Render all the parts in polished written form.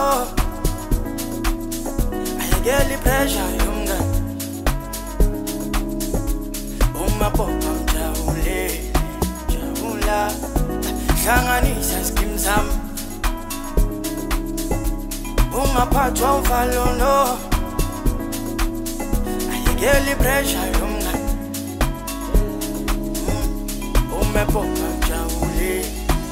no ayekeli pressure yomngani uma popa mjabule jabula hlanganisa skim sami ungaphathwa uvalo no ayekeli pressure yomngani uma popa mjabule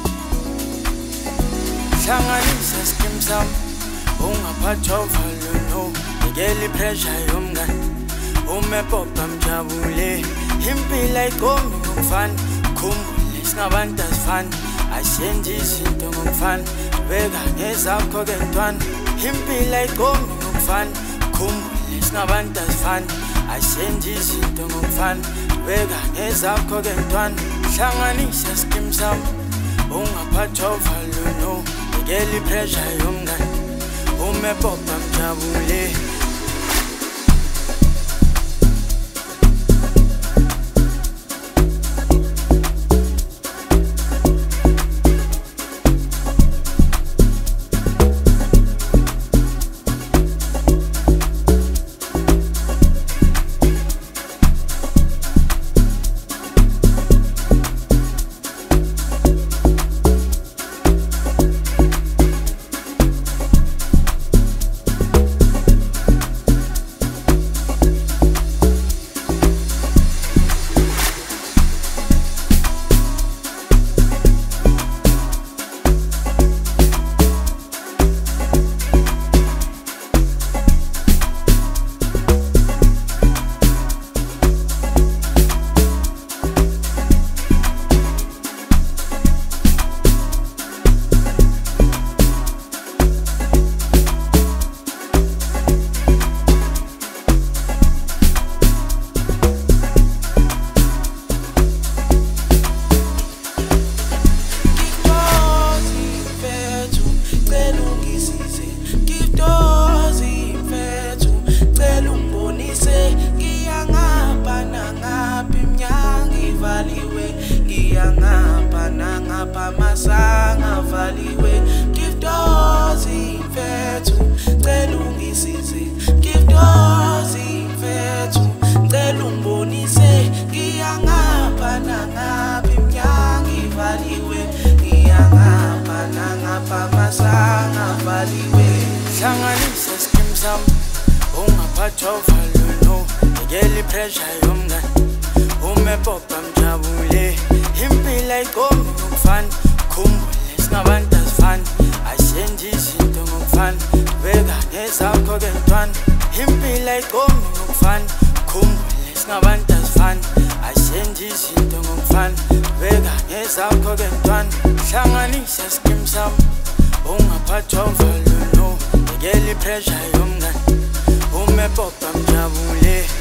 hlanganisa skim sami ungaphathwa uvalo no ayekeli pressure yomngani uma popa mjabule impilo ayikomi ngokufana khumbule singabantu asifani asenze izinto ngokufana beka ngezakho ke ntwana impilo ayikomi ngokufana khumbule singabantu asifani asenze izinto ngokufana beka ngezakho ke ntwana hlanganisa skim sami ungaphathwa uvalo no ayekeli pressure yomngani uma popa mjabule Masanga valiwe give dozi mfethu cela ungisize give dozi mfethu cela ungibonise ngiyangapha nangaphi iminyango ivaliwe ngiyangapha nangapha masanga valiwe hlanganisa skim sami ungaphathwa uvalo no ayekeli pressure yomngani uma popa mjabule impilo ayikomi ngokufana khumbule singabantu asifani asenze izinto ngokufana beka ngezakho ke ntwana impilo ayikomi ngokufana khumbule singabantu asifani asenze izinto ngokufana beka ngezakho ke ntwana hlanganisa skim sami ungaphathwa uvalo no ayekeli pressure yomngani uma popa mjabule